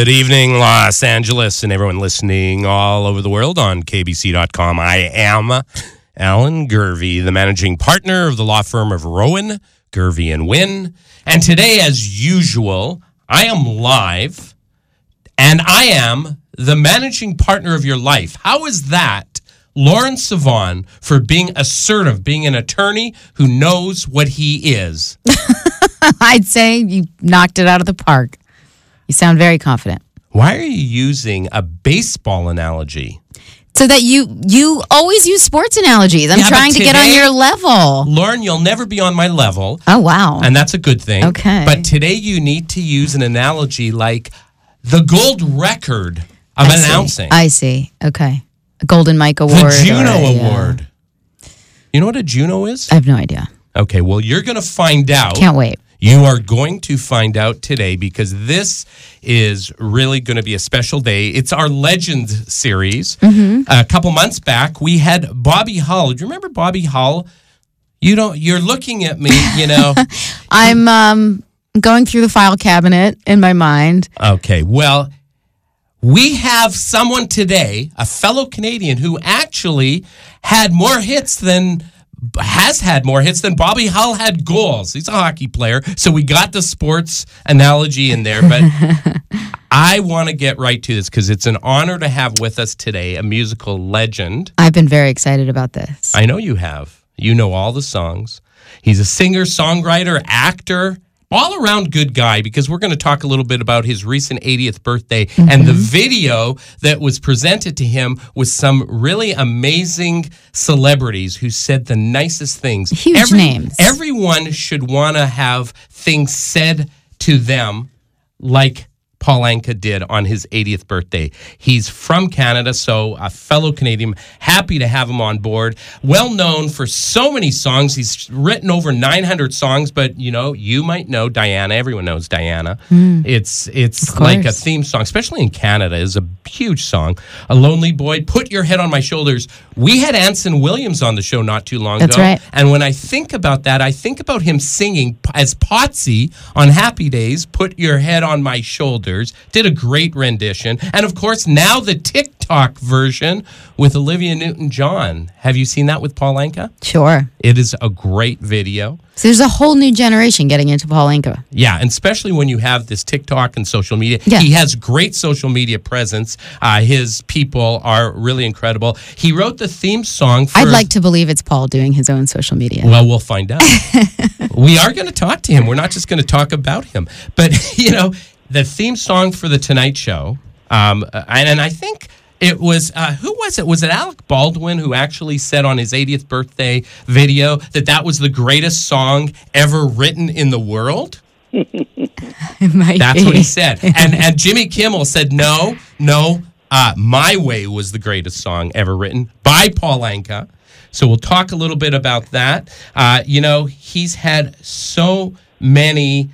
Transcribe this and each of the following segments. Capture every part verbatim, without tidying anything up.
Good evening, Los Angeles, and everyone listening all over the world on K B C dot com. I am Alan Gervey, the managing partner of the law firm of Rowan, Gervey and Wynn. And today, as usual, I am live, and I am the managing partner of your life. How is that, Lawrence Savon, for being assertive, being an attorney who knows what he is? I'd say you knocked it out of the park. You sound very confident. Why are you using a baseball analogy? So that you you always use sports analogies. I'm Yeah, trying but to get on today- your level. Lauren, you'll never be on my level. Oh, wow. And that's a good thing. Okay. But today you need to use an analogy like the gold record of I see. announcing. I see. Okay. A Golden Mike Award. the Juno or a, uh, Award. You know what a Juno is? I have no idea. Okay, well, you're going to find out. Can't wait. You are going to find out today because this is really going to be a special day. It's our Legends series. Mm-hmm. A couple months back, we had Bobby Hull. Do you remember Bobby Hull? You don't. You're looking at me, you know. I'm um, going through the file cabinet in my mind. Okay, well, we have someone today, a fellow Canadian, who actually had more hits than, has had more hits than Bobby Hull had goals. He's a hockey player, so we got the sports analogy in there, but I want to get right to this because it's an honor to have with us today a musical legend. I've been very excited about this. I know you have. You know all the songs. He's a singer, songwriter, actor, all-around good guy, because we're going to talk a little bit about his recent eightieth birthday mm-hmm. and the video that was presented to him with some really amazing celebrities who said the nicest things. Huge Every, names. Everyone should want to have things said to them like Paul Anka did on his eightieth birthday. He's from Canada, so a fellow Canadian. Happy to have him on board. Well known for so many songs. He's written over nine hundred songs, but, you know, you might know Diana. Everyone knows Diana. Mm. It's it's like a theme song, especially in Canada, is a huge song. A Lonely Boy, Put Your Head on My Shoulders. We had Anson Williams on the show not too long That's ago. Right. And when I think about that, I think about him singing as Potsy on Happy Days, Put Your Head on My Shoulders. Did a great rendition. And of course, now the TikTok version with Olivia Newton-John. Have you seen that with Paul Anka? Sure. It is a great video. So there's a whole new generation getting into Paul Anka. Yeah, and especially when you have this TikTok and social media. Yeah. He has great social media presence. Uh, his people are really incredible. He wrote the theme song for... I'd like to believe it's Paul doing his own social media. Well, we'll find out. We are going to talk to him. We're not just going to talk about him. But, you know... The theme song for The Tonight Show, um, and, and I think it was, uh, who was it? Was it Alec Baldwin who actually said on his eightieth birthday video that that was the greatest song ever written in the world? It might That's be. what he said. And and Jimmy Kimmel said, no, no, uh, My Way was the greatest song ever written by Paul Anka. So we'll talk a little bit about that. Uh, you know, he's had so many...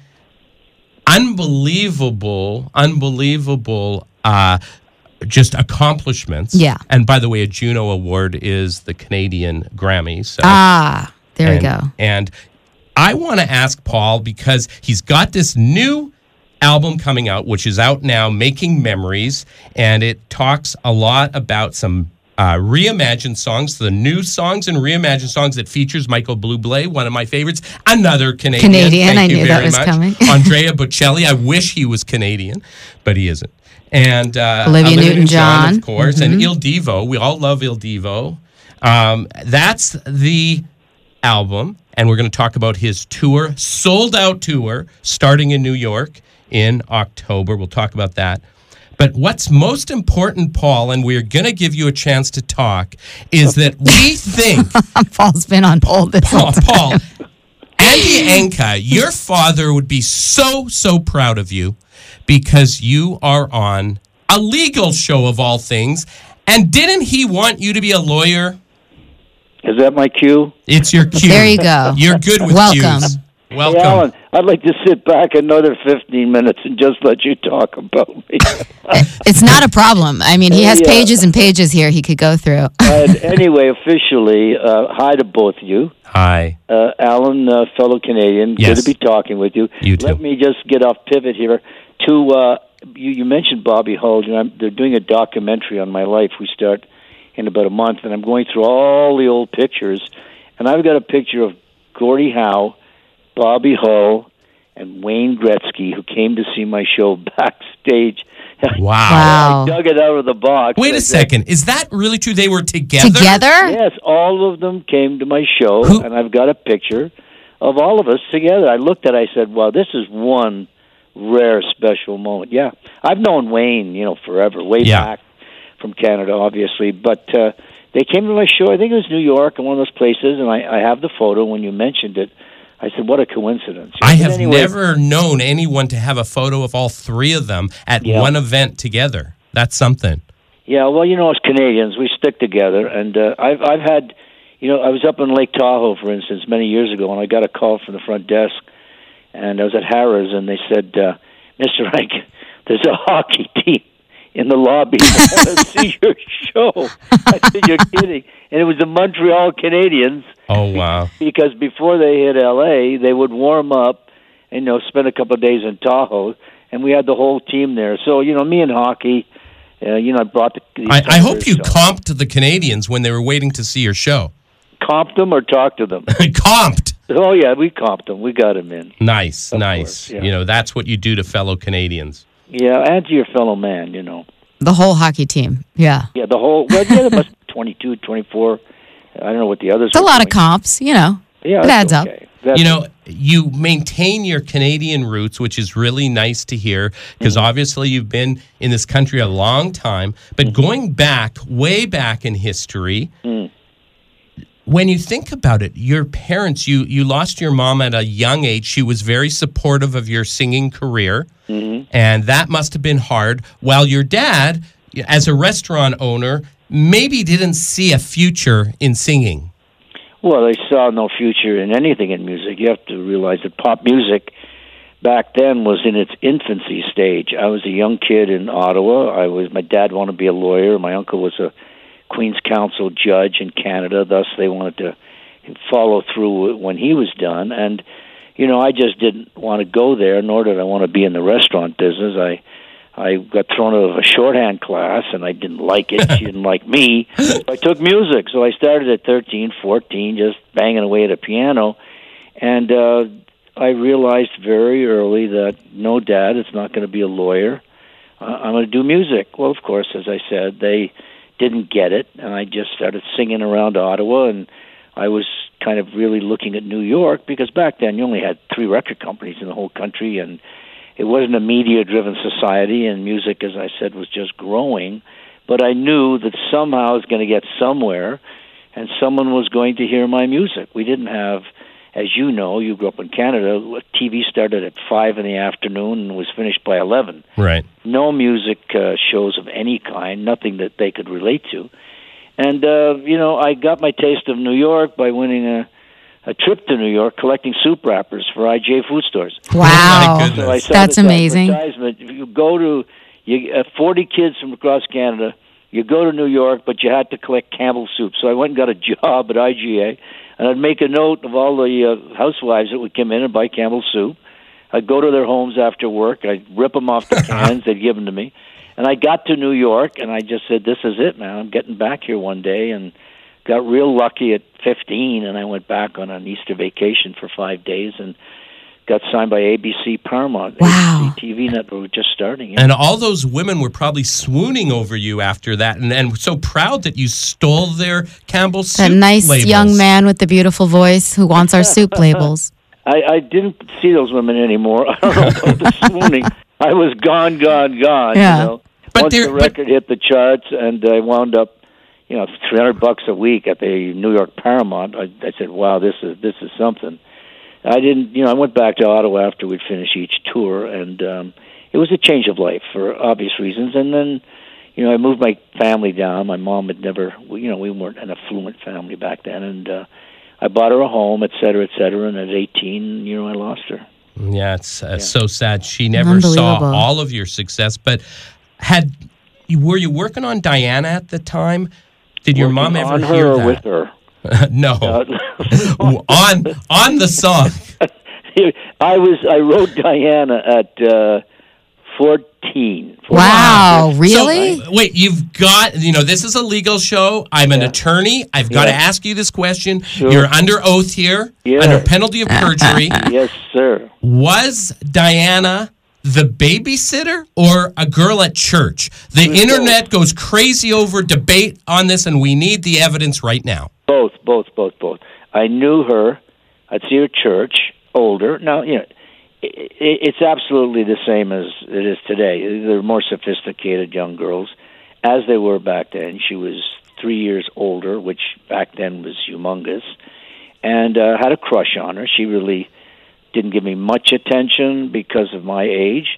Unbelievable, unbelievable, uh, just accomplishments. Yeah. And by the way, a Juno Award is the Canadian Grammy. So. Ah, there and, we go. And I want to ask Paul, because he's got this new album coming out, which is out now, Making Memories, and it talks a lot about some Uh, reimagined songs, the new songs and reimagined songs that features Michael Bublé, one of my favorites, another Canadian. Canadian, Thank I you knew very that was much. coming. Andrea Bocelli, I wish he was Canadian, but he isn't. And uh, Olivia Newton-John, of course, mm-hmm. and Il Divo. We all love Il Divo. Um, that's the album, and we're going to talk about his tour, sold-out tour, starting in New York in October. We'll talk about that. But what's most important, Paul, and we're going to give you a chance to talk, is that we think... Paul's been on hold this Paul, whole time. Paul, Andy Anka, your father would be so, so proud of you because you are on a legal show of all things. And didn't he want you to be a lawyer? Is that my cue? It's your cue. There you go. You're good with Welcome. cues. Welcome. Hey, Alan, I'd like to sit back another fifteen minutes and just let you talk about me. It's not a problem. I mean, he has Yeah. pages and pages here he could go through. And anyway, officially, uh, hi to both of you. Hi. Uh, Alan, uh, fellow Canadian, Yes. good to be talking with you. You too. Let me just get off pivot here to uh, you, you mentioned Bobby Hull. You know, I'm, they're doing a documentary on my life. We start in about a month, and I'm going through all the old pictures, and I've got a picture of Gordie Howe, Bobby Hull, and Wayne Gretzky, who came to see my show backstage. Wow. Wow. I dug it out of the box. Wait a said, second. Is that really true? They were together? Together? Yes, all of them came to my show, Who- and I've got a picture of all of us together. I looked at it, I said, well, this is one rare, special moment. Yeah, I've known Wayne, you know, forever, way Yeah. back from Canada, obviously, but uh, they came to my show. I think it was New York, and one of those places, and I, I have the photo when you mentioned it. I said, what a coincidence. I But have anyway, never known anyone to have a photo of all three of them at Yeah. one event together. That's something. Yeah, well, you know, as Canadians, we stick together, and uh, I've I've had, you know, I was up in Lake Tahoe, for instance, many years ago, and I got a call from the front desk, and I was at Harrah's, and they said, uh, Mister Reich, there's a hockey team in the lobby. I want to see your show. I said, you're kidding. And it was the Montreal Canadiens, Oh, wow. because before they hit L A, they would warm up and, you know, spend a couple of days in Tahoe, and we had the whole team there. So, you know, me and hockey, uh, you know, I brought the... the I, I hope you so. comped the Canadians when they were waiting to see your show. Comped them or talked to them? Comped. Oh, yeah, we comped them. We got them in. Nice, Of nice. course, yeah. You know, that's what you do to fellow Canadians. Yeah, and to your fellow man, you know. The whole hockey team. Yeah. Yeah, the whole... Well, yeah, there must be twenty-two, twenty-four. I don't know what the others It's a were lot of doing. comps, you know. Yeah, it that's adds up. okay. That's You know, you maintain your Canadian roots, which is really nice to hear, because Mm-hmm. obviously you've been in this country a long time. But Mm-hmm. going back, way back in history, Mm. when you think about it, your parents, you, you lost your mom at a young age. She was very supportive of your singing career, Mm-hmm. and that must have been hard. While your dad, as a restaurant owner, maybe didn't see a future in singing. Well, they saw no future in anything in music. You have to realize that pop music back then was in its infancy stage. I was a young kid in Ottawa. I was my dad wanted to be a lawyer. My uncle was a Queen's Counsel judge in Canada. Thus, they wanted to follow through when he was done. And you know, I just didn't want to go there, nor did I want to be in the restaurant business. I I got thrown out of a shorthand class, and I didn't like it. She didn't like me. So I took music. So I started at thirteen, fourteen, just banging away at a piano. And uh, I realized very early that, no, Dad, it's not going to be a lawyer. Uh, I'm going to do music. Well, of course, as I said, they didn't get it, and I just started singing around Ottawa, and I was kind of really looking at New York, because back then you only had three record companies in the whole country, and it wasn't a media-driven society, and music, as I said, was just growing. But I knew that somehow I was going to get somewhere, and someone was going to hear my music. We didn't have, as you know, you grew up in Canada, T V started at five in the afternoon and was finished by eleven. Right. No music uh, shows of any kind, nothing that they could relate to. And, uh, you know, I got my taste of New York by winning a, a trip to New York collecting soup wrappers for I J food stores. Wow. My goodness. So I saw That's this amazing. advertisement. If you go to you, uh, forty kids from across Canada, you go to New York, but you had to collect Campbell soup. So I went and got a job at I G A, and I'd make a note of all the uh, housewives that would come in and buy Campbell soup. I'd go to their homes after work. I'd rip them off the cans. They'd give them to me. And I got to New York, and I just said, this is it, man. I'm getting back here one day, and got real lucky at fifteen, and I went back on an Easter vacation for five days and got signed by A B C Paramount. Wow. A B C T V network just starting. Yeah. And all those women were probably swooning over you after that, and, and so proud that you stole their Campbell soup That nice labels. young man with the beautiful voice who wants our soup labels. I, I didn't see those women anymore. I don't know about the swooning. I was gone, gone, gone. Yeah. You know? But Once there- the record hit the charts, and I wound up, you know, three hundred bucks a week at the New York Paramount. I, I said, "Wow, this is this is something." I didn't, you know, I went back to Ottawa after we'd finished each tour, and um, it was a change of life for obvious reasons. And then, you know, I moved my family down. My mom had never, you know, we weren't an affluent family back then, and uh, I bought her a home, et cetera, et cetera. And at eighteen, you know, I lost her. Yeah, it's uh, so sad. She never saw Unbelievable. all of your success. But had were you working on Diana at the time? Did your mom Working ever on her hear or that? with her? no, Uh, on on the song. I was I wrote Diana at uh, four fourteen. Wow, really? So, uh, wait, you've got, you know, this is a legal show. I'm an Yeah. attorney. I've got Yeah. to ask you this question. Sure. You're under oath here, Yeah. under penalty of perjury. Yes, sir. Was Diana the babysitter or a girl at church? The was internet goes crazy over debate on this, and we need the evidence right now. Both, both, both, both. I knew her. I'd see her at church, older. Now, you know, it, it's absolutely the same as it is today. They're more sophisticated young girls, as they were back then. She was three years older, which back then was humongous, and uh, had a crush on her. She really didn't give me much attention because of my age,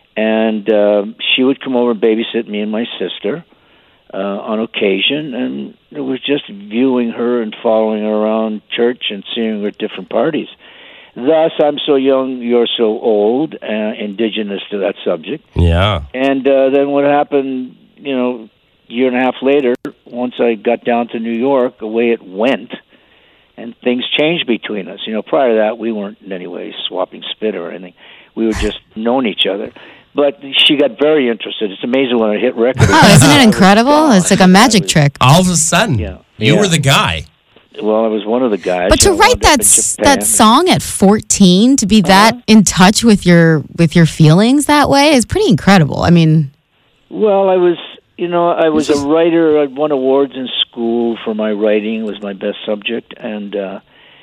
and uh, she would come over and babysit me and my sister uh, on occasion, and it was just viewing her and following her around church and seeing her at different parties. Thus, I'm so young, you're so old, uh, indigenous to that subject. Yeah. And uh, then what happened, you know, a year and a half later, once I got down to New York, away it went, and things changed between us. You know, prior to that, we weren't in any way swapping spit or anything. We were just known each other. But she got very interested. It's amazing when I hit record. Oh, isn't it incredible? It's like a magic trick. All of a sudden, Yeah. you Yeah. were the guy. Well, I was one of the guys. But to I write wound up that in s- Japan. that song at fourteen, to be that Uh-huh. in touch with your with your feelings that way is pretty incredible. I mean, Well, I was, you know, I was a writer. I won awards in school for my writing. It was my best subject, and uh,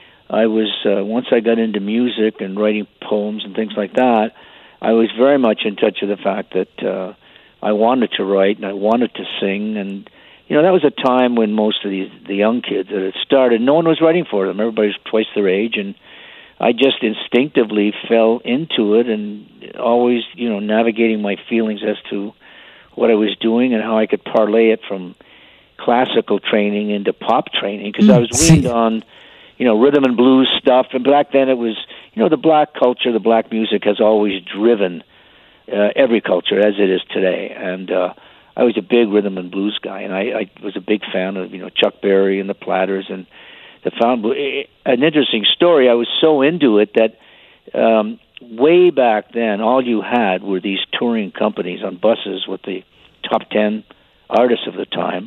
I was uh, once I got into music and writing poems and things like that, I was very much in touch with the fact that uh, I wanted to write and I wanted to sing, and you know, that was a time when most of these the young kids that had started, no one was writing for them. Everybody was twice their age, and I just instinctively fell into it, and always, you know, navigating my feelings as to what I was doing and how I could parlay it from classical training into pop training, because I was weaned on, you know, rhythm and blues stuff. And back then it was, you know, the black culture, the black music has always driven uh, every culture as it is today. And uh, I was a big rhythm and blues guy, and I, I was a big fan of, you know, Chuck Berry and the Platters and the Found Blue. An interesting story, I was so into it that um, way back then, all you had were these touring companies on buses with the top ten artists of the time,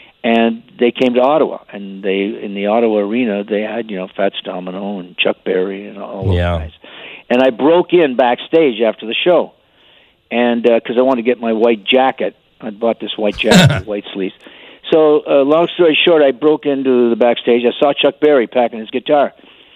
and they came to Ottawa, and they in the Ottawa arena they had, you know, Fats Domino and Chuck Berry and all those Yeah. guys. And I broke in backstage after the show, and because I wanted to get my white jacket, I bought this white jacket with white sleeves. So, uh, long story short, I broke into the backstage. I saw Chuck Berry packing his guitar,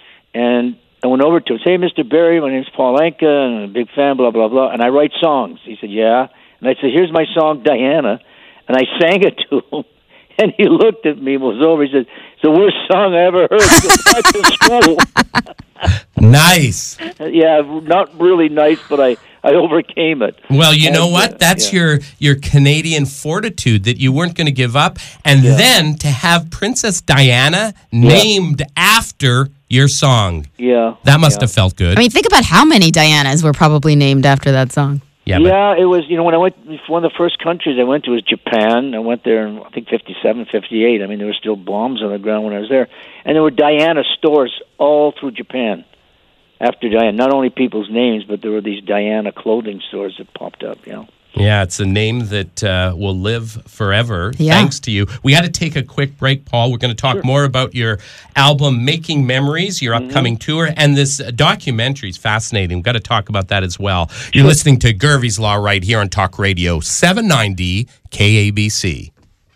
and I went over to him. Hey, Mister Berry, my name's Paul Anka, and I'm a big fan, blah, blah, blah. And I write songs. He said, yeah. And I said, here's my song, Diana. And I sang it to him. And he looked at me and was over. He said, it's the worst song I ever heard. Go back to school. Nice. Yeah, not really nice, but I, I overcame it. Well, you know And, what? uh, That's yeah. your your Canadian fortitude that you weren't going to give up, and Yeah. then to have Princess Diana named after your song. Yeah. That must yeah. have felt good. I mean, think about how many Dianas were probably named after that song. yeah, but Yeah, it was, you know, when I went, one of the first countries I went to was Japan. I went there in, I think, fifty-seven, fifty-eight. I mean, there were still bombs on the ground when I was there. And there were Diana stores all through Japan after Diana. Not only people's names, but there were these Diana clothing stores that popped up, you know. yeah, it's a name that uh, will live forever. Yeah. Thanks to you. We got to take a quick break, Paul. We're going to talk more about your album, Making Memories, your upcoming tour, and this uh, documentary is fascinating. We've got to talk about that as well. You're listening to Gervie's Law right here on Talk Radio seven ninety K A B C.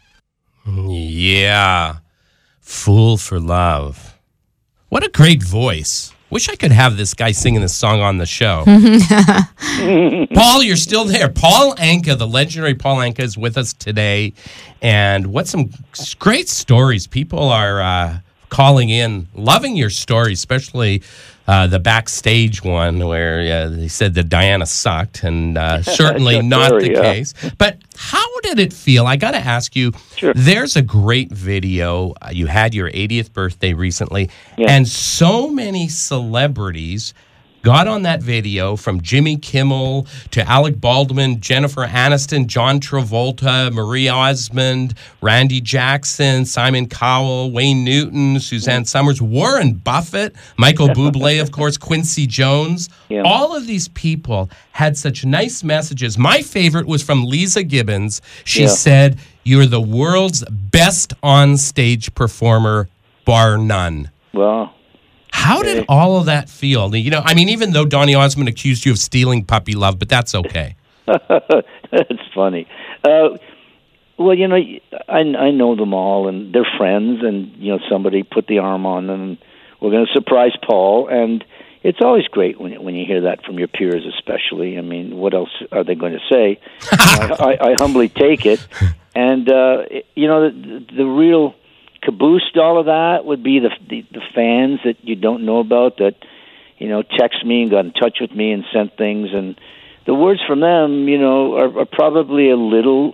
Yeah. Fool for Love. What a great voice. Wish I could have this guy singing this song on the show. Paul, you're still there. Paul Anka, the legendary Paul Anka, is with us today. And what some great stories. People are uh, calling in, loving your story, especially uh, the backstage one where uh, they said that Diana sucked, and uh, certainly not Sorry, the yeah. case. But how did it feel? I got to ask you, Sure. there's a great video. Uh, you had your eightieth birthday recently, Yeah. and so many celebrities got on that video, from Jimmy Kimmel to Alec Baldwin, Jennifer Aniston, John Travolta, Marie Osmond, Randy Jackson, Simon Cowell, Wayne Newton, Suzanne Summers, Warren Buffett, Michael Bublé, of course, Quincy Jones. Yeah. All of these people had such nice messages. My favorite was from Lisa Gibbons. She Yeah. said, "You're the world's best on-stage performer, bar none." Well, How did all of that feel? You know, I mean, even though Donny Osmond accused you of stealing Puppy Love, but that's okay. that's funny. Uh, well, you know, I, I know them all, and they're friends, and, you know, somebody put the arm on them, and we're going to surprise Paul, and it's always great when, when you hear that from your peers, especially. I mean, what else are they going to say? I, I, I humbly take it, and, uh, you know, the, the real caboose to all of that would be the, the the fans that you don't know about that, you know, text me and got in touch with me and sent things, and the words from them, you know, are, are probably a little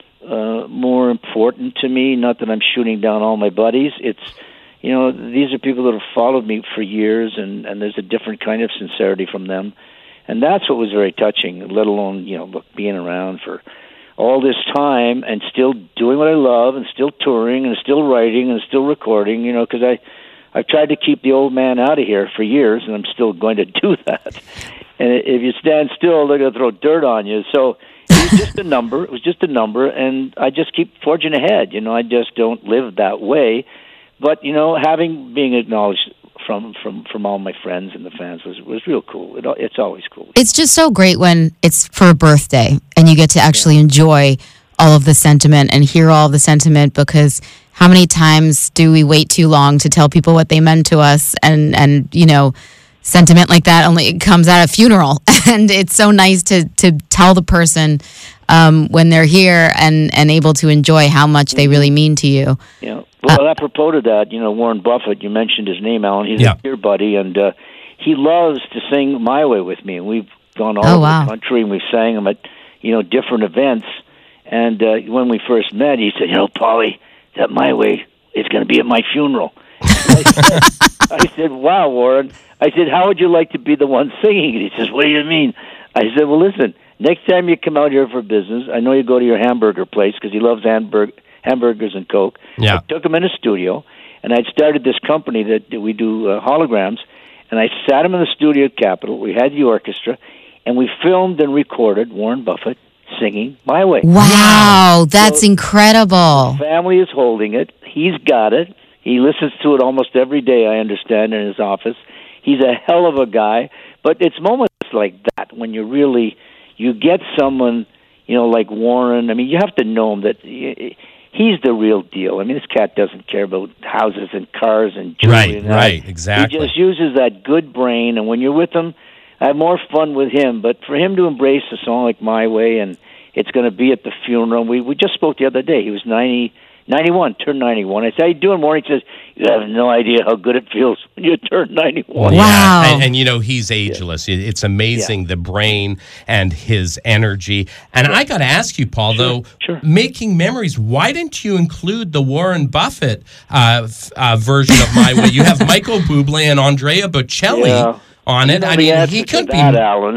uh, more important to me. Not that I'm shooting down all my buddies. It's, you know, these are people that have followed me for years, and, and there's a different kind of sincerity from them, and that's what was very touching. Let alone, you know, look, being around for all this time and still doing what I love and still touring and still writing and still recording, you know, because I, I've tried to keep the old man out of here for years, and I'm still going to do that. And if you stand still, they're going to throw dirt on you. So it was just a number. It was just a number, and I just keep forging ahead. You know, I just don't live that way. But, you know, having, being acknowledged from, from, from all my friends and the fans was, was real cool. It, it's always cool. It's just so great when it's for a birthday and you get to actually enjoy all of the sentiment and hear all the sentiment, because how many times do we wait too long to tell people what they meant to us? And, and you know, sentiment like that only comes at a funeral. And it's so nice to, to tell the person um, when they're here and, and able to enjoy how much they really mean to you. Yeah. Well, uh, apropos to that, you know, Warren Buffett, you mentioned his name, Alan. He's Yeah. a dear buddy, and uh, he loves to sing My Way with me. And we've gone all Oh, over wow. the country, and we've sang him at, you know, different events. And uh, when we first met, he said, you know, Paulie, that My Way is going to be at my funeral. I, said, I said, wow, Warren. I said, how would you like to be the one singing it? He says, what do you mean? I said, well, listen, next time you come out here for business, I know you go to your hamburger place because he loves hamburg- hamburgers and Coke. Yeah. I took him in a studio, and I'd started this company that, that we do uh, holograms, and I sat him in the studio at Capitol. We had the orchestra, and we filmed and recorded Warren Buffett singing My Way. Wow, that's So- incredible. Family is holding it. He's got it. He listens to it almost every day, I understand, in his office. He's a hell of a guy. But it's moments like that when you really, you get someone, you know, like Warren. I mean, you have to know him that he's the real deal. I mean, this cat doesn't care about houses and cars and jewelry. Right, and that. right, exactly. He just uses that good brain, and when you're with him, I have more fun with him. But for him to embrace a song like My Way, and it's going to be at the funeral. We we just spoke the other day. He was ninety, ninety-one, turned ninety-one. I said, how you doing, Warren? He says, you have no idea how good it feels when you turn ninety-one. Wow. And, and, you know, he's ageless. It- It's amazing, Yeah. the brain and his energy. And I got to ask you, Paul, though, sure. making memories, why didn't you include the Warren Buffett uh, f- uh, version of My Way? You have Michael Bublé and Andrea Bocelli Yeah. on it. You know I the mean, answer he to could be. that, Alan.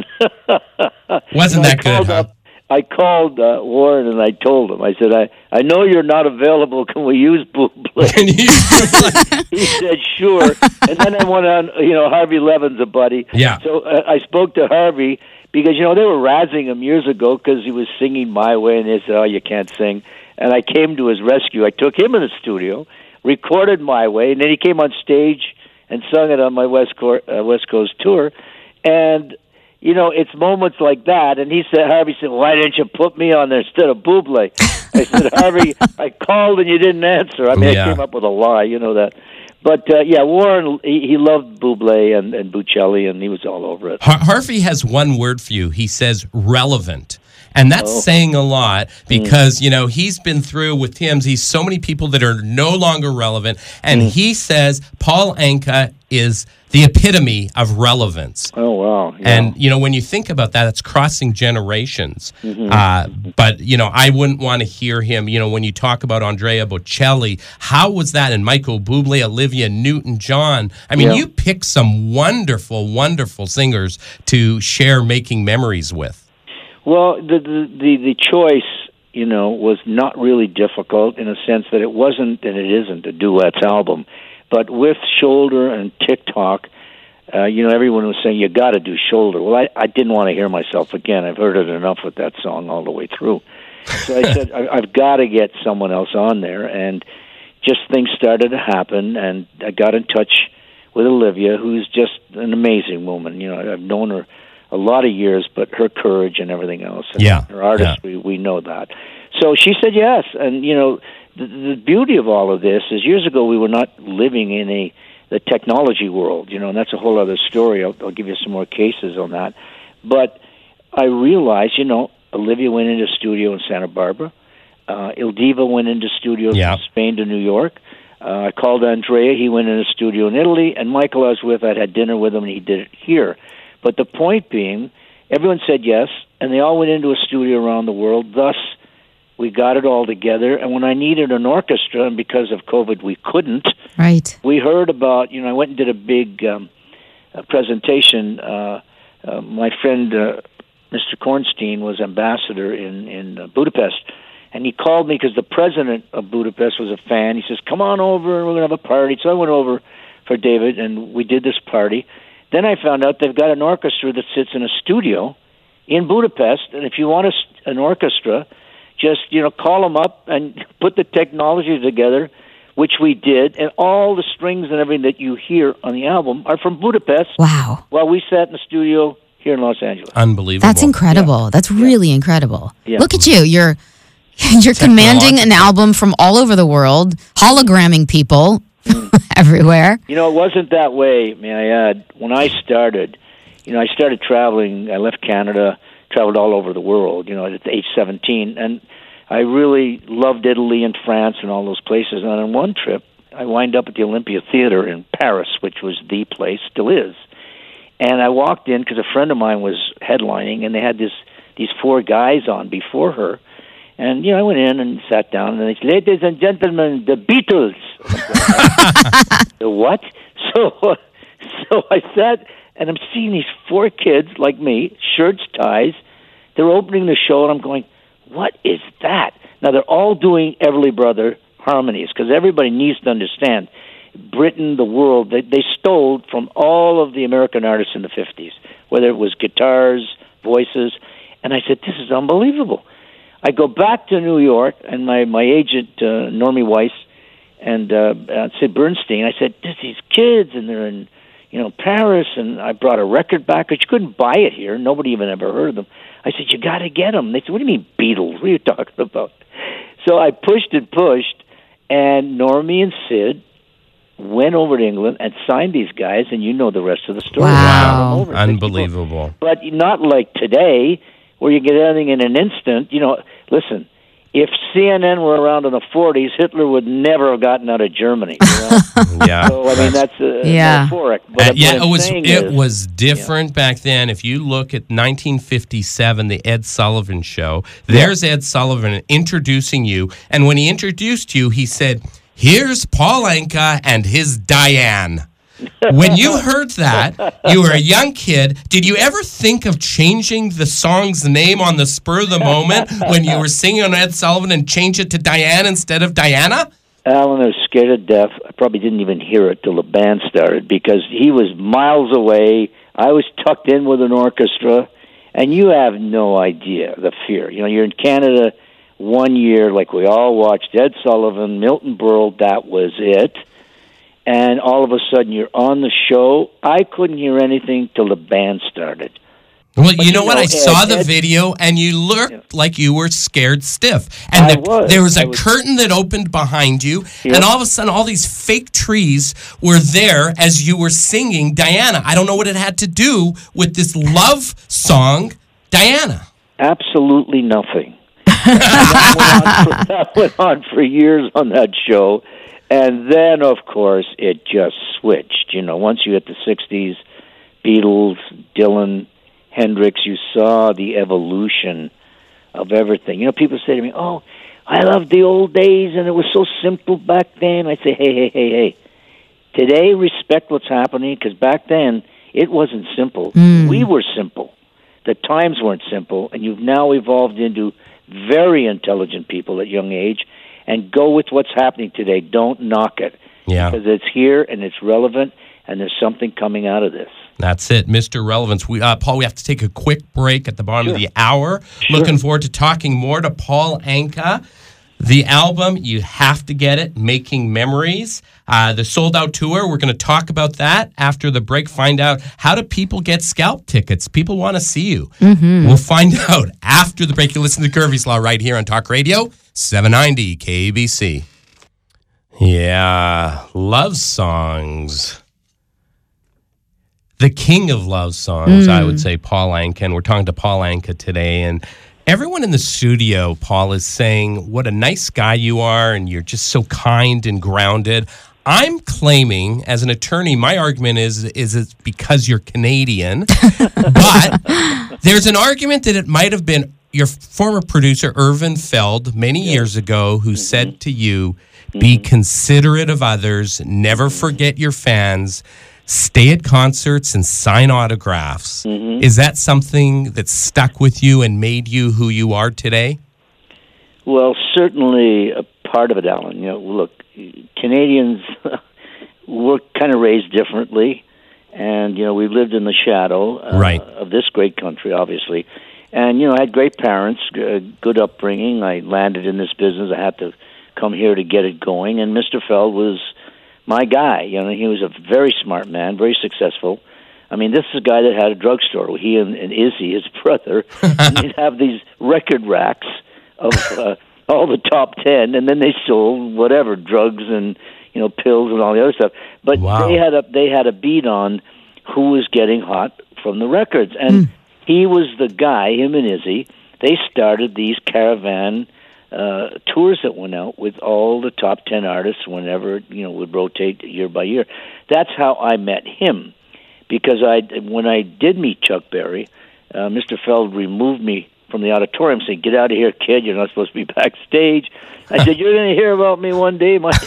Wasn't I that good, called huh? up- I called uh, Warren and I told him, I said, I, I know you're not available. Can we use Bublé? And he- He said, sure. And then I went on, you know, Harvey Levin's a buddy. Yeah. So uh, I spoke to Harvey because, you know, they were razzing him years ago because he was singing My Way, and they said, oh, you can't sing. And I came to his rescue. I took him in the studio, recorded My Way, and then he came on stage and sung it on my West, Cor- uh, West Coast tour. And you know, it's moments like that. And he said, Harvey said, why didn't you put me on there instead of Bublé? I said, Harvey, I called and you didn't answer. I mean, Yeah. I came up with a lie, you know that. But, uh, yeah, Warren, he, he loved Bublé and, and Bocelli, and he was all over it. Har- Harvey has one word for you. He says relevant. And that's Oh. saying a lot because, you know, he's been through with Tim's. He's so many people that are no longer relevant. And he says Paul Anka is the epitome of relevance. Oh, wow. Yeah. And, you know, when you think about that, it's crossing generations. Mm-hmm. Uh, but, you know, I wouldn't want to hear him, you know, when you talk about Andrea Bocelli, how was that? And Michael Bublé, Olivia Newton-John. I mean, Yeah. you pick some wonderful, wonderful singers to share making memories with. Well, the, the the the choice, you know, was not really difficult in a sense that it wasn't, and it isn't, a duets album. But with Shoulder and TikTok, uh, you know, everyone was saying, you got to do Shoulder. Well, I, I didn't want to hear myself again. I've heard it enough with that song all the way through. So I said, I, I've got to get someone else on there. And just things started to happen, and I got in touch with Olivia, who's just an amazing woman. You know, I've known her a lot of years, but her courage and everything else, and Yeah, her artistry, yeah. we know that. So she said yes, and you know, the, the beauty of all of this is years ago we were not living in a the technology world, you know, and that's a whole other story. I'll, I'll give you some more cases on that. But I realized, you know, Olivia went into studio in Santa Barbara. Uh, Il Divo went into studios Yeah. from Spain to New York. Uh, I called Andrea. He went into studio in Italy. And Michael I was with, I'd had dinner with him, and he did it here. But the point being, everyone said yes, and they all went into a studio around the world. Thus, we got it all together. And when I needed an orchestra, and because of COVID we couldn't, Right. we heard about, you know, I went and did a big um, a presentation. Uh, uh, my friend, uh, Mister Kornstein, was ambassador in, in uh, Budapest. And he called me because the president of Budapest was a fan. He says, come on over, and we're going to have a party. So I went over for David, and we did this party. Then I found out they've got an orchestra that sits in a studio in Budapest. And if you want a, an orchestra, just, you know, call them up and put the technology together, which we did. And all the strings and everything that you hear on the album are from Budapest. Wow. While we sat in the studio here in Los Angeles. Unbelievable. That's incredible. That's really incredible. Yeah. Look at you. You're you're commanding an album from all over the world, hologramming people everywhere. You know, it wasn't that way, may I add. When I started, you know, I started traveling. I left Canada, traveled all over the world, you know, at age seventeen. And I really loved Italy and France and all those places. And on one trip, I wind up at the Olympia Theater in Paris, which was the place, still is. And I walked in because a friend of mine was headlining, and they had this these four guys on before her. And, you know, I went in and sat down, and they said, ladies and gentlemen, the Beatles. The what? So, so I sat, and I'm seeing these four kids like me, shirts, ties. They're opening the show, and I'm going, what is that? Now, they're all doing Everly Brother harmonies, because everybody needs to understand, Britain, the world, they, they stole from all of the American artists in the fifties, whether it was guitars, voices. And I said, this is unbelievable. I go back to New York, and my, my agent, uh, Normie Weiss, and uh, uh, Sid Bernstein, I said, there's these kids, and they're in, you know, Paris, and I brought a record back, but you couldn't buy it here. Nobody even ever heard of them. I said, you got to get them. They said, what do you mean Beatles? What are you talking about? So I pushed and pushed, and Normie and Sid went over to England and signed these guys, and you know the rest of the story. Wow. Over. Unbelievable. But not like today, where you get everything in an instant. You know, listen, if C N N were around in the forties, Hitler would never have gotten out of Germany. You know? Yeah. So, I mean, that's uh, Yeah. metaphoric. But Uh, what yeah, I'm it was saying it is, was different back then. If you look at nineteen fifty-seven, the Ed Sullivan Show, there's Ed Sullivan introducing you, and when he introduced you, he said, "Here's Paul Anka and his Diane." When you heard that, you were a young kid. Did you ever think of changing the song's name on the spur of the moment when you were singing on Ed Sullivan and change it to Diane instead of Diana? Alan, I was scared to death. I probably didn't even hear it till the band started because he was miles away. I was tucked in with an orchestra, and you have no idea the fear. You know, you're in Canada one year, like we all watched Ed Sullivan, Milton Berle, that was it. And all of a sudden you're on the show. I couldn't hear anything till the band started. Well, you you know what? know, I saw Ed- the Ed- video, and you looked Yeah. like you were scared stiff. And I the, was. there was a I was- curtain that opened behind you, Yep. and all of a sudden, all these fake trees were there as you were singing Diana. I don't know what it had to do with this love song, Diana. absolutely nothing. And that, went on for, that went on for years on that show. And then, of course, it just switched. You know, once you hit the sixties, Beatles, Dylan, Hendrix, you saw the evolution of everything. You know, people say to me, oh, I love the old days, and it was so simple back then. I say, hey, hey, hey, hey. Today, respect what's happening, because back then, it wasn't simple. Mm. We were simple. The times weren't simple, and you've now evolved into very intelligent people at young age, and go with what's happening today. Don't knock it. Yeah. Because it's here, and it's relevant, and there's something coming out of this. That's it, Mister Relevance. We, uh, Paul, we have to take a quick break at the bottom Sure. of the hour. Sure. Looking forward to talking more to Paul Anka. The album, you have to get it, Making Memories. Uh, the sold-out tour, we're going to talk about that after the break, find out how do people get scalp tickets. People want to see you. Mm-hmm. We'll find out after the break. You listen to Curvy's Law right here on Talk Radio, seven ninety K A B C. Yeah, love songs. The king of love songs, mm. I would say, Paul Anka. And we're talking to Paul Anka today. And everyone in the studio, Paul, is saying what a nice guy you are, and you're just so kind and grounded. I'm claiming, as an attorney, my argument is is it's because you're Canadian. But there's an argument that it might have been your former producer, Irvin Feld, many yeah. years ago, who mm-hmm. said to you, be considerate of others, never forget your fans, stay at concerts and sign autographs. Mm-hmm. Is that something that stuck with you and made you who you are today? Well, certainly a part of it, Alan. You know, look, Canadians were kind of raised differently, and, you know, we lived in the shadow uh, right. of this great country, obviously. And, you know, I had great parents, uh, good upbringing. I landed in this business. I had to come here to get it going, and Mister Feld was my guy. You know, he was a very smart man, very successful. I mean, this is a guy that had a drugstore. He and, and Izzy, his brother, and they'd have these record racks of uh, all the top ten, and then they sold whatever, drugs and, you know, pills and all the other stuff. But wow. they had a they had a beat on who was getting hot from the records, and mm. he was the guy. Him and Izzy, they started these caravan uh, tours that went out with all the top ten artists whenever, you know, would rotate year by year. That's how I met him, because I when I did meet Chuck Berry, uh, Mister Feld removed me from the auditorium, saying, "Get out of here, kid! You're not supposed to be backstage." I said, "You're going to hear about me one day." My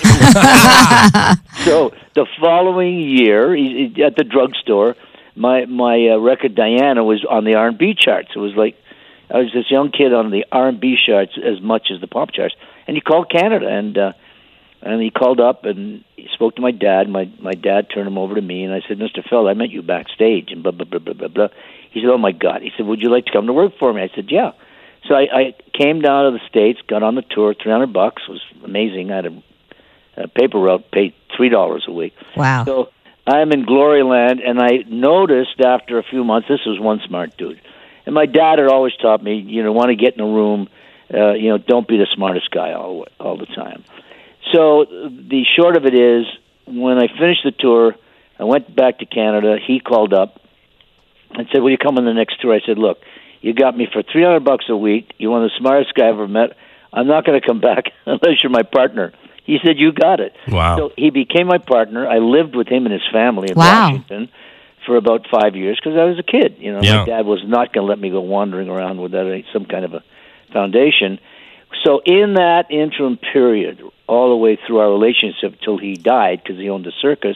so the following year, he, he, at the drugstore, my my uh, record Diana was on the R and B charts. It was like I was this young kid on the R and B charts as much as the pop charts. And he called Canada, and uh, and he called up and he spoke to my dad. My my dad turned him over to me, and I said, "Mister Feld, I met you backstage," and blah blah blah blah blah blah. He said, "Oh my God!" He said, "Would you like to come to work for me?" I said, "Yeah." So I, I came down to the States, got on the tour. Three hundred bucks was amazing. I had a, a paper route, paid three dollars a week. Wow! So I'm in Gloryland, and I noticed after a few months, this was one smart dude. And my dad had always taught me, you know, want to get in a room, uh, you know, don't be the smartest guy all all the time. So the short of it is, when I finished the tour, I went back to Canada. He called up and said, "Will you come on the next tour?" I said, "Look, you got me for three hundred bucks a week. You're one of the smartest guy I've ever met. I'm not going to come back unless you're my partner." He said, "You got it." Wow. So he became my partner. I lived with him and his family in wow. Washington for about five years because I was a kid. You know, yeah. my dad was not going to let me go wandering around without a, some kind of a foundation. So in that interim period, all the way through our relationship till he died, because he owned a circus,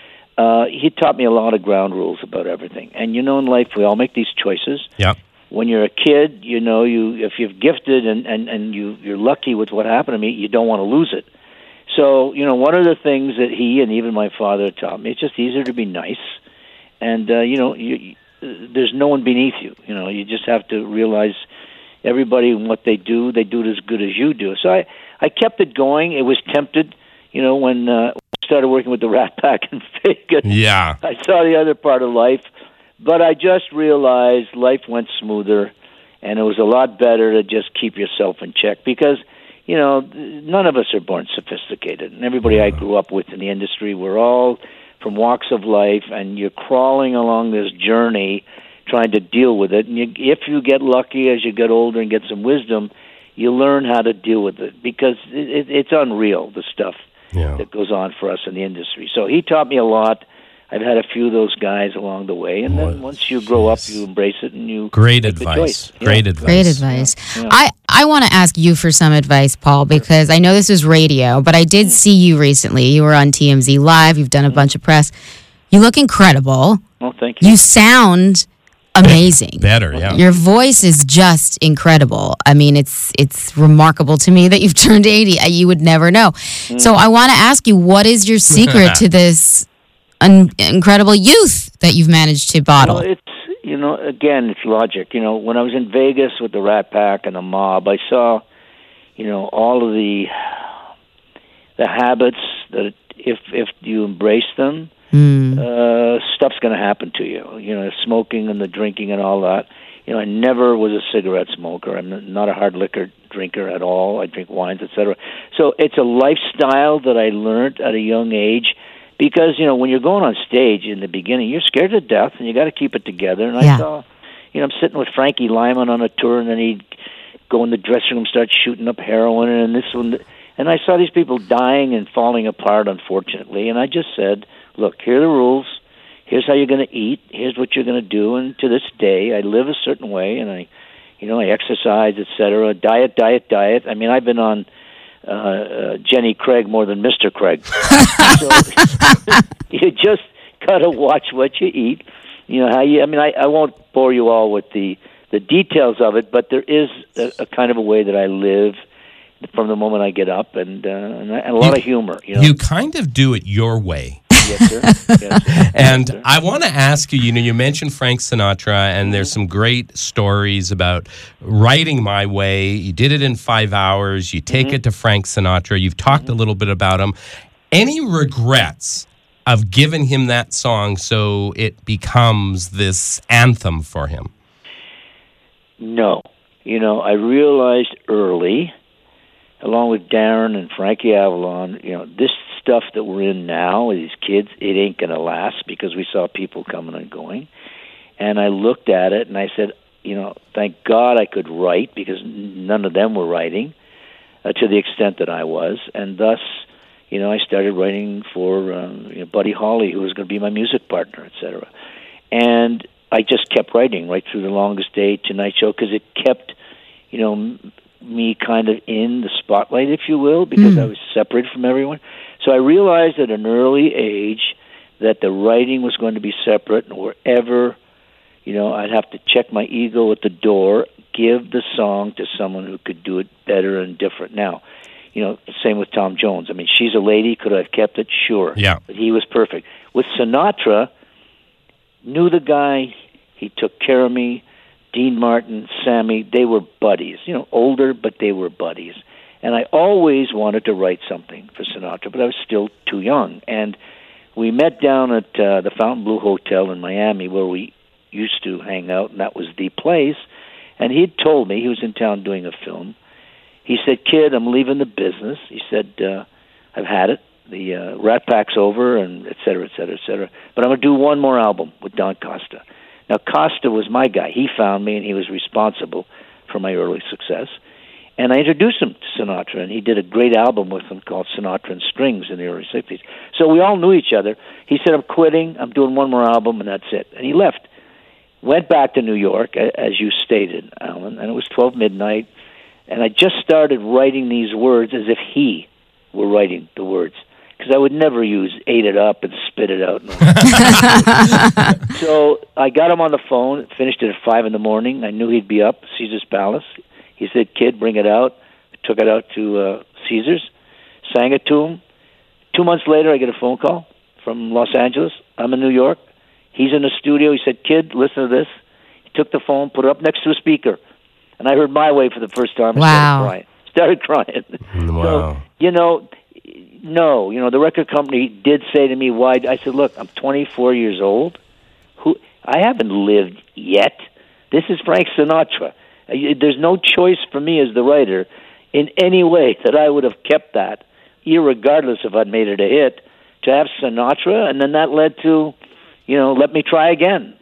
uh, he taught me a lot of ground rules about everything. And you know, in life, we all make these choices. Yeah. When you're a kid, you know, you if you're gifted and, and, and you, you're lucky with what happened to me, you don't want to lose it. So, you know, one of the things that he and even my father taught me, it's just easier to be nice. And, uh, you know, you, you, there's no one beneath you. You know, you just have to realize everybody and what they do, they do it as good as you do. So I, I kept it going. It was tempted, you know, when uh, I started working with the Rat Pack in Vegas. Yeah. I saw the other part of life. But I just realized life went smoother, and it was a lot better to just keep yourself in check because, you know, none of us are born sophisticated. And everybody I grew up with in the industry, we're all from walks of life, and you're crawling along this journey trying to deal with it. And you, if you get lucky as you get older and get some wisdom, you learn how to deal with it, because it, it, it's unreal, the stuff Yeah. that goes on for us in the industry. So he taught me a lot. I've had a few of those guys along the way, and then once you grow up, you embrace it, and you Great make the advice. choice. Great Yeah. advice. Great advice. Yeah. I, I want to ask you for some advice, Paul, because I know this is radio, but I did see you recently. You were on T M Z Live. You've done a bunch of press. You look incredible. Well, thank you. You sound amazing. Better, yeah. Your voice is just incredible. I mean, it's it's remarkable to me that you've turned eighty. Uh, You would never know. So I want to ask you, what is your secret to this un- incredible youth that you've managed to bottle? Well, it's, you know, again, it's logic. You know, when I was in Vegas with the Rat Pack and the Mob, I saw, you know, all of the the habits that if if you embrace them, Mm. uh, stuff's going to happen to you. You know, smoking and the drinking and all that. You know, I never was a cigarette smoker. I'm not a hard liquor drinker at all. I drink wines, et cetera. So it's a lifestyle that I learned at a young age, because, you know, when you're going on stage in the beginning, you're scared to death, and you got to keep it together. And Yeah. I saw, you know, I'm sitting with Frankie Lyman on a tour, and then he'd go in the dressing room, start shooting up heroin, and this one. And I saw these people dying and falling apart, unfortunately. And I just said, look, here are the rules. Here's how you're going to eat. Here's what you're going to do. And to this day, I live a certain way, and I, you know, I exercise, et cetera. Diet, diet, diet. I mean, I've been on uh, uh, Jenny Craig more than Mister Craig. So you just got to watch what you eat. You know how you. I mean, I, I won't bore you all with the the details of it, but there is a, a kind of a way that I live from the moment I get up, and, uh, and, and a lot You- of humor. You know. You kind of do it your way. Yes, sir. Yes, sir. And Yes, sir. I want to ask you, you know, you mentioned Frank Sinatra, and there's some great stories about writing My Way. You did it in five hours. You take Mm-hmm. it to Frank Sinatra. You've talked a little bit about him. Any regrets of giving him that song so it becomes this anthem for him? No. You know, I realized early, along with Darren and Frankie Avalon, you know, this stuff that we're in now, these kids, it ain't going to last, because we saw people coming and going. And I looked at it and I said, you know, thank God I could write, because none of them were writing uh, to the extent that I was. And thus, you know, I started writing for um, you know, Buddy Holly, who was going to be my music partner, et cetera. And I just kept writing right through The Longest Day, Tonight Show, because it kept, you know, m- me kind of in the spotlight, if you will, because I was separated from everyone. So I realized at an early age that the writing was going to be separate, and wherever, you know, I'd have to check my ego at the door, give the song to someone who could do it better and different. Now, you know, same with Tom Jones. I mean, She's a Lady. Could I have kept it? Sure. Yeah. But he was perfect. With Sinatra, knew the guy. He took care of me. Dean Martin, Sammy, they were buddies. You know, older, but they were buddies. And I always wanted to write something for Sinatra, but I was still too young. And we met down at uh, the Fontainebleau Hotel in Miami, where we used to hang out, and that was the place. And he'd told me, he was in town doing a film. He said, kid, I'm leaving the business. He said, uh, I've had it. The uh, Rat Pack's over, and et cetera, et cetera, et cetera. But I'm going to do one more album with Don Costa. Now, Costa was my guy. He found me, and he was responsible for my early success. And I introduced him to Sinatra, and he did a great album with him called Sinatra and Strings in the early sixties. So we all knew each other. He said, I'm quitting. I'm doing one more album, and that's it. And he left. Went back to New York, a- as you stated, Alan, and it was twelve midnight, and I just started writing these words as if he were writing the words, because I would never use ate it up and spit it out. So I got him on the phone, finished it at five in the morning. I knew he'd be up, Caesar's Palace. He said, kid, bring it out. I took it out to uh, Caesar's, sang it to him. Two months later, I get a phone call from Los Angeles. I'm in New York. He's in the studio. He said, kid, listen to this. He took the phone, put it up next to a speaker, and I heard My Way for the first time. I Wow. started crying. Started crying. Wow. So, you know, no, you know, the record company did say to me, why? I said, look, I'm twenty-four years old. Who I haven't lived yet. This is Frank Sinatra. Uh, There's no choice for me as the writer in any way that I would have kept that, irregardless if I'd made it a hit, to have Sinatra, and then that led to, you know, Let Me Try Again,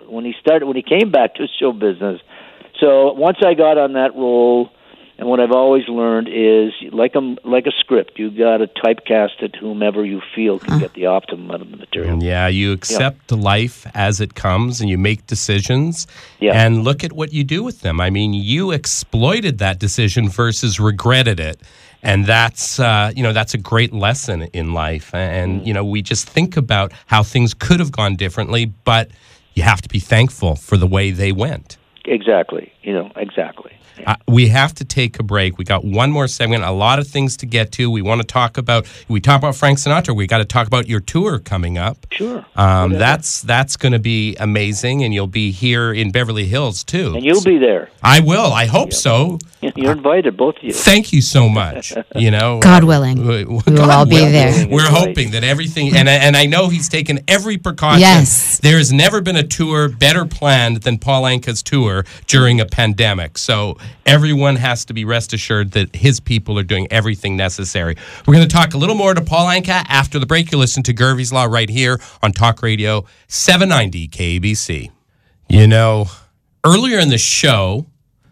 when he started, when he came back to show business. So once I got on that role, and what I've always learned is, like a, like a script, you got to typecast it to whomever you feel can get the optimum out of the material. Yeah, you accept yeah. life as it comes, and you make decisions, yeah. and look at what you do with them. I mean, you exploited that decision versus regretted it. And that's, uh, you know, that's a great lesson in life. And, mm. you know, we just think about how things could have gone differently, but you have to be thankful for the way they went. Exactly. You know, exactly. Uh, we have to take a break. We got one more segment, a lot of things to get to. We want to talk about, we talk about Frank Sinatra. We got to talk about your tour coming up. Sure. Um, that's that's going to be amazing, and you'll be here in Beverly Hills, too. And you'll be there. I will. I hope yeah. so. You're invited, both of you. Thank you so much. You know, God willing, we will all be there. We're hoping that everything, and and I know he's taken every precaution. Yes. There has never been a tour better planned than Paul Anka's tour during a pandemic. So everyone has to be rest assured that his people are doing everything necessary. We're going to talk a little more to Paul Anka after the break. You listen to Gervie's Law right here on Talk Radio seven ninety K B C. You know, earlier in the show,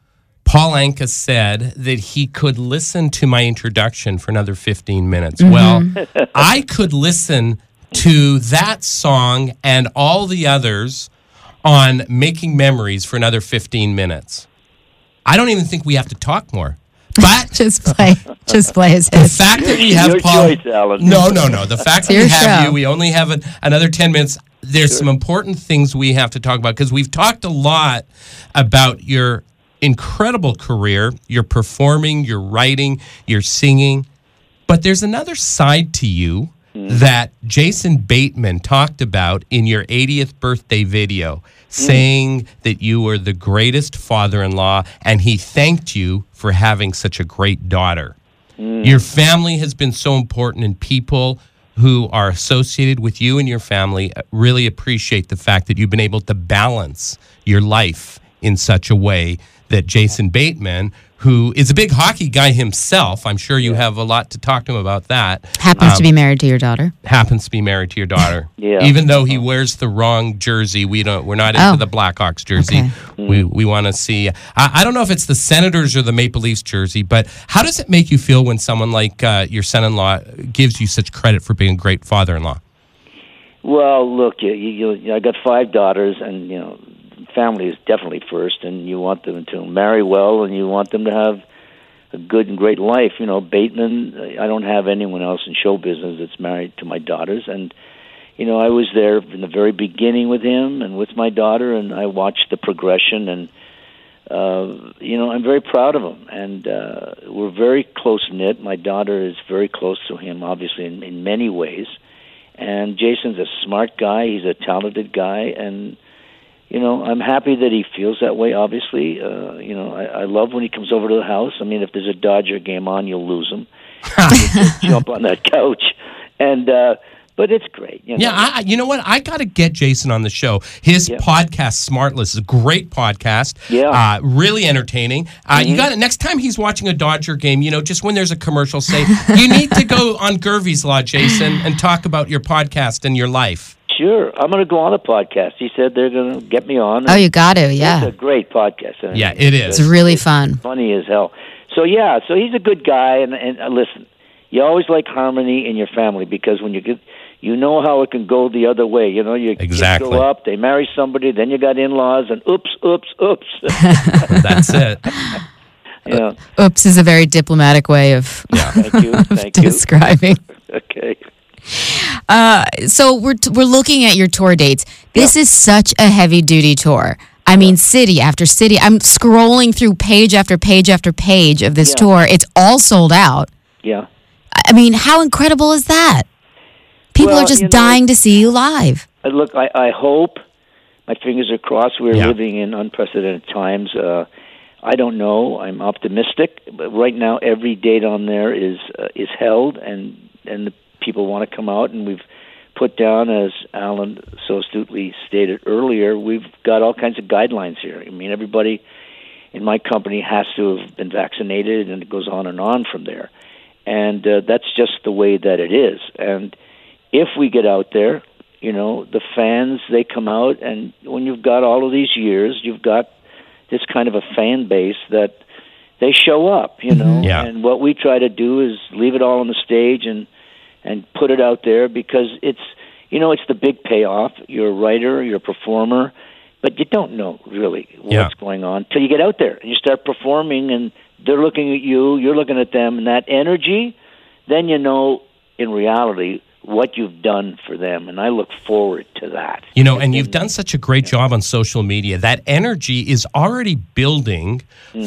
Paul Anka said that he could listen to my introduction for another fifteen minutes. Mm-hmm. Well, I could listen to that song and all the others on Making Memories for another fifteen minutes. I don't even think we have to talk more. But just play, just play his hits. The fact that we have your Paul, choice, Alan. no, no, no. The fact that we have show. you, we only have an, another ten minutes. There's Sure. some important things we have to talk about because we've talked a lot about your incredible career, your performing, your writing, your singing. But there's another side to you mm. that Jason Bateman talked about in your eightieth birthday video, mm. saying that you were the greatest father-in-law, and he thanked you for having such a great daughter. Mm. Your family has been so important, and people who are associated with you and your family really appreciate the fact that you've been able to balance your life in such a way that Jason Bateman, who is a big hockey guy himself, I'm sure you yeah. have a lot to talk to him about that. Happens um, to be married to your daughter. Happens to be married to your daughter. yeah. Even though he wears the wrong jersey, we don't. We're not into oh. the Blackhawks jersey. Okay. We we want to see. I, I don't know if it's the Senators or the Maple Leafs jersey, but how does it make you feel when someone like uh, your son-in-law gives you such credit for being a great father-in-law? Well, look, you, you, you, I got five daughters, and you know, family is definitely first, and you want them to marry well, and you want them to have a good and great life. You know, Bateman, I don't have anyone else in show business that's married to my daughters, and you know, I was there in the very beginning with him and with my daughter, and I watched the progression, and uh, you know, I'm very proud of him, and uh, we're very close-knit. My daughter is very close to him, obviously, in, in many ways, and Jason's a smart guy, he's a talented guy, and you know, I'm happy that he feels that way, obviously. Uh, you know, I, I love when he comes over to the house. I mean, if there's a Dodger game on, you'll lose him. Just jump on that couch. And, uh, but it's great. You know? Yeah, I, you know what? I got to get Jason on the show. His yeah. podcast, Smartless, is a great podcast. Yeah. Uh, really entertaining. Uh, mm-hmm. You got it. Next time he's watching a Dodger game, you know, just when there's a commercial, say, you need to go on Gervie's Law, Jason, and talk about your podcast and your life. Sure. I'm going to go on a podcast. He said they're going to get me on. Oh, you got to, yeah. It's a great podcast. I mean, yeah, it is. It's really it's fun. Funny as hell. So, yeah, so he's a good guy. And, and uh, listen, you always like harmony in your family because when you get, you know how it can go the other way. You know, you exactly. go up, they marry somebody, then you got in-laws, and oops, oops, oops. That's it. Yeah. Oops is a very diplomatic way of, yeah. Thank you. Thank of describing. Okay. Uh, so we're t- we're looking at your tour dates. This yeah. is such a heavy duty tour. I mean, city after city. I'm scrolling through page after page after page of this yeah. tour. It's all sold out. Yeah. I mean, how incredible is that? People well, are just you know, dying to see you live. Uh, look, I, I hope, my fingers are crossed, we're yeah. living in unprecedented times. Uh, I don't know. I'm optimistic. But right now, every date on there is uh, is held, and, and the people want to come out, and we've put down, as Alan so astutely stated earlier, we've got all kinds of guidelines here. I mean, everybody in my company has to have been vaccinated, and it goes on and on from there. And uh, that's just the way that it is. And if we get out there You know, the fans, they come out, and when you've got all of these years, you've got this kind of a fan base that they show up, you know. Yeah. And what we try to do is leave it all on the stage and and put it out there, because it's, you know, it's the big payoff. You're a writer, you're a performer, but you don't know really what's Yeah. going on till you get out there and you start performing, and they're looking at you, you're looking at them, and that energy, then you know in reality what you've done for them, and I look forward to that. You know, and you've done such a great job on social media. That energy is already building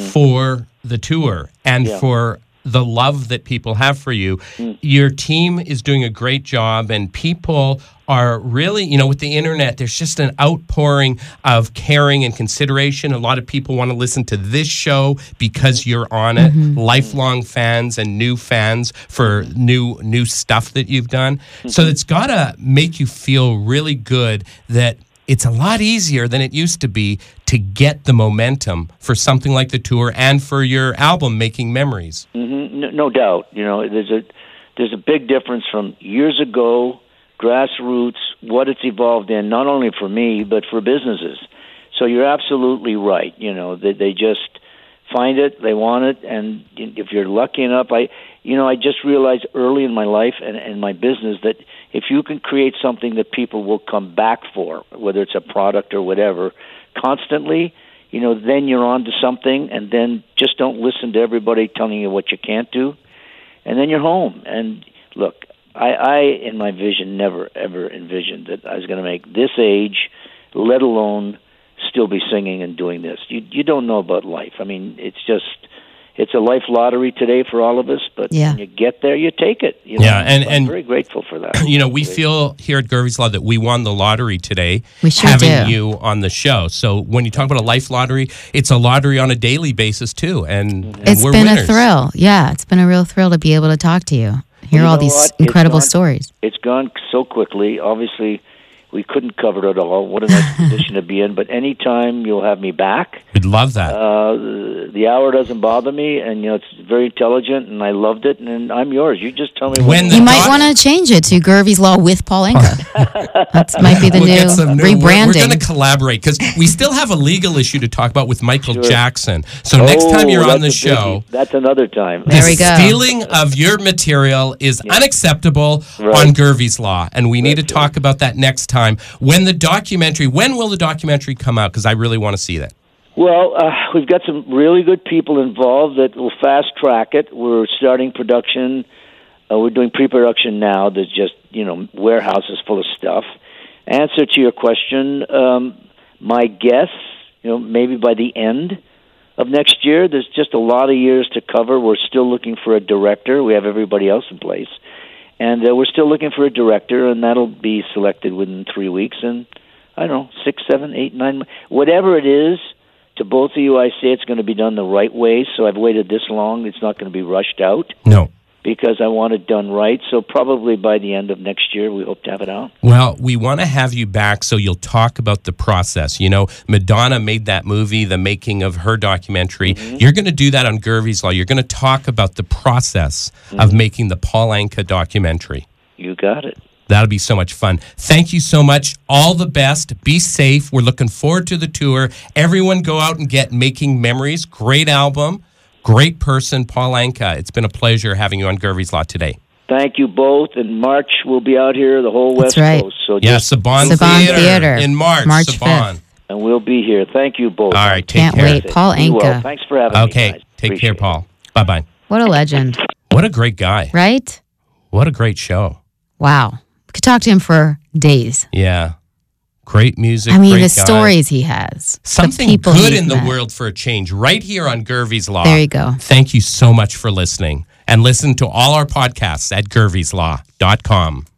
for the tour and Yeah. for the love that people have for you. Your team is doing a great job, and people are really, you know, with the internet, there's just an outpouring of caring and consideration. A lot of people want to listen to this show because you're on it. Lifelong fans and new fans for new new stuff that you've done. So it's got to make you feel really good that it's a lot easier than it used to be to get the momentum for something like the tour and for your album, Making Memories. Mm-hmm. No, no doubt. You know, there's a there's a big difference from years ago, grassroots, what it's evolved in, not only for me, but for businesses. So you're absolutely right. You know, they, they just find it, they want it, and if you're lucky enough, I, you know, I just realized early in my life and, and my business that if you can create something that people will come back for, whether it's a product or whatever, constantly, you know, then you're on to something, and then just don't listen to everybody telling you what you can't do, and then you're home. And look, I, I in my vision, never, ever envisioned that I was going to make this age, let alone still be singing and doing this. You you don't know about life. I mean, it's just, it's a life lottery today for all of us, but Yeah. when you get there, you take it. You know? Yeah, and- So and- I'm very grateful for that. You know, we feel here at Gervie's Law that we won the lottery today, We sure having do. you on the show. So when you talk about a life lottery, it's a lottery on a daily basis too, and, and It's we're been winners. a thrill. Yeah, it's been a real thrill to be able to talk to you, hear You all know these what? It's incredible gone- stories. It's gone so quickly. Obviously, we couldn't cover it all. What a nice position to be in. But anytime you'll have me back, We'd love that. uh, the hour doesn't bother me, and you know it's very intelligent, and I loved it, and I'm yours. You just tell me When when. the You might doc- want to change it to Gervie's Law with Paul Anka. That might be the We'll new get some new- rebranding. We're, we're going to collaborate because we still have a legal issue to talk about with Michael Sure. Jackson. So next time you're Oh, on the that's a show, biggie. That's another time. There the we go. stealing of your material is unacceptable Right. on Gervie's Law, and we need to That's talk about that next time. When the documentary, when will the documentary come out? Because I really want to see that. Well, uh, we've got some really good people involved that will fast track it. We're starting production. Uh, we're doing pre-production now. There's just, you know, warehouses full of stuff. Answer to your question, um, my guess, you know, maybe by the end of next year. There's just a lot of years to cover. We're still looking for a director. We have everybody else in place. And uh, we're still looking for a director, and that'll be selected within three weeks. And I don't know, six, seven, eight, nine, whatever it is, to both of you, I say it's going to be done the right way. So I've waited this long. It's not going to be rushed out No. because I want it done right. So probably by the end of next year, we hope to have it out. Well, we want to have you back so you'll talk about the process. You know, Madonna made that movie, the making of her documentary. Mm-hmm. You're going to do that on Gervie's Law. You're going to talk about the process Mm-hmm. of making the Paul Anka documentary. You got it. That'll be so much fun. Thank you so much. All the best. Be safe. We're looking forward to the tour. Everyone go out and get Making Memories. Great album. Great person, Paul Anka. It's been a pleasure having you on Gervie's Law today. Thank you both. In March, we'll be out here, the whole That's West right. Coast. So Yeah, just, Saban, Saban Theater, Theater. in March. March Saban. fifth. and we'll be here. Thank you both. All right, take Can't care. wait. Paul Be well. Anka. Thanks for having me. Okay, guys. take Appreciate care, it. Paul. Bye-bye. What a legend, What a great guy. right? What a great show. Wow. We could talk to him for days. Yeah. Great music. I mean, great the guy. stories he has. Something the people good he's in the met. world for a change right here on Gervie's Law. There you go. Thank you so much for listening. And listen to all our podcasts at gervies law dot com.